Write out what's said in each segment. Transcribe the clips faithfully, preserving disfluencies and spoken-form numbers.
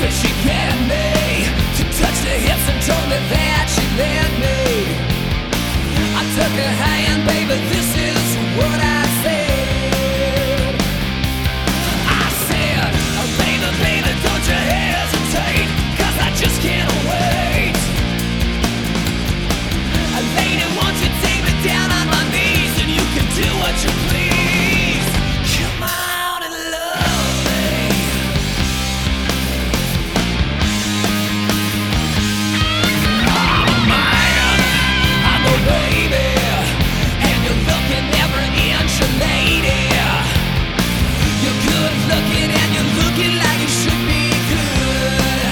said she get me to touch the hips and told me that she let me. I took her hand, baby, this is what I said. I said, oh, baby, baby, don't you hesitate, 'cause I just can't wait. A lady, won't you take me down on my knees and you can do what you please. Come on and love me. I'm a man, I'm a baby, and you're looking every inch a lady. You're good looking and you're looking like you should be good.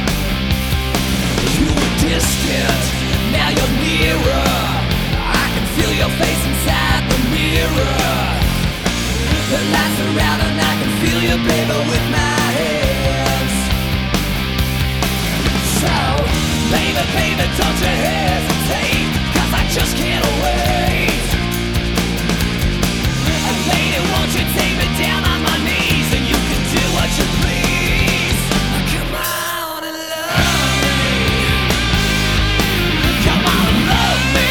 You were distant, now you're nearer. I can feel your face inside the mirror. The lights are out and I can feel you, baby, with my hands. So, baby, baby, don't you hesitate, 'cause I just can't wait. A lady, won't you take me down on my knees and you can do what you please. Come on and love me. Come on and love me.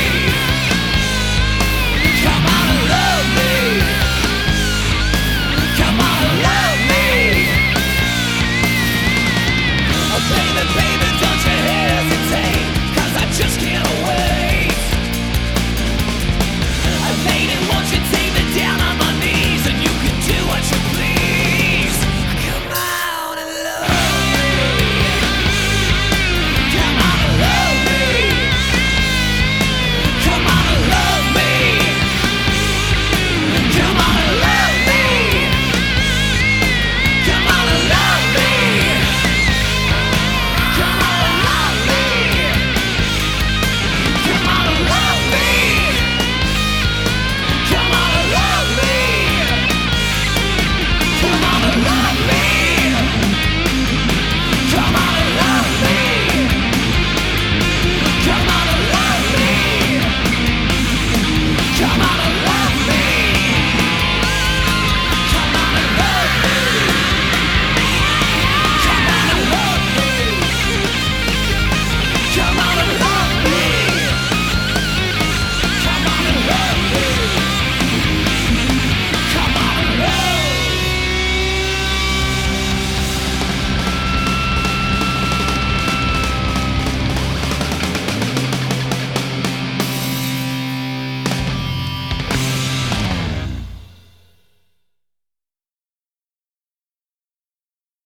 Come on and love me. Come on and love me. Oh, baby,